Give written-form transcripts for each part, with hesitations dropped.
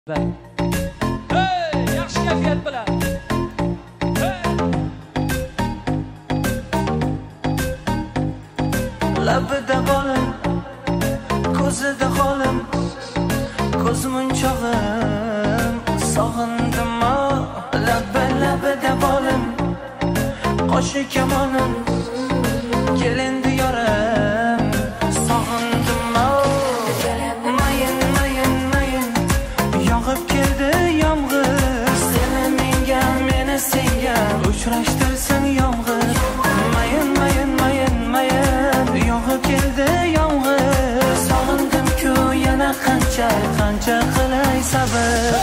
Hey, yaxshi kayfiyat bilan. Hey. Labida qolim, ko'zida qolim, ko'zmunchog'im sog'indim-o. Labida qolim, qo'shi kamonim, kelin diyorim sog'indim-o. Yog'ib keldi yomg'ir, seni menga, meni senga uchrashtirsin yomg'ir. Mayin yog'ib keldi yomg'ir, sog'indim-ku yana qancha qilay sabr.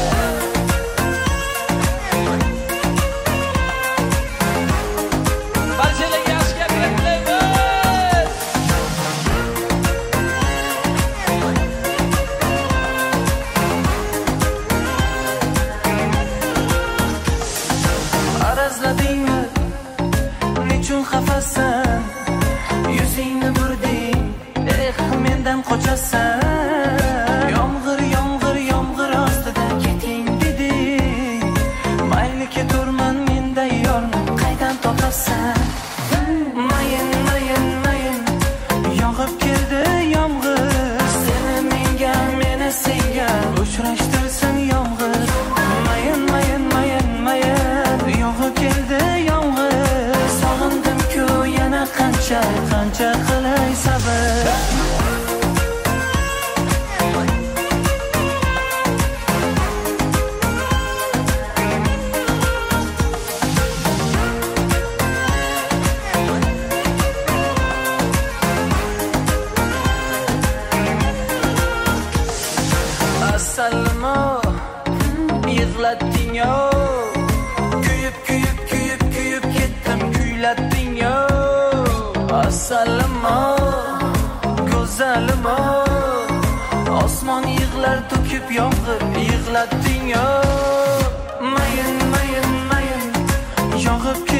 Arazladingmi, nechun xafasan, yuzingni burding, mendan qochasan. Yomg'ir ostida keting deding, mayli keturman menday yorni qaydan topasan. Mayin yog'ib keldi yomg'ir, seni menga, meni senga uchrashtirsin yomg'ir. Mayin yog'ib keldi yomg'ir, sog'indim-ku yana qancha qilay sabr. Asalmo yig'latding-o, kuyib ketdim, kuylatding-o. Asalmo go'zalimo, osmon yig'lar to'kib yomg'ir yig'latding-o. Mayin yog'ib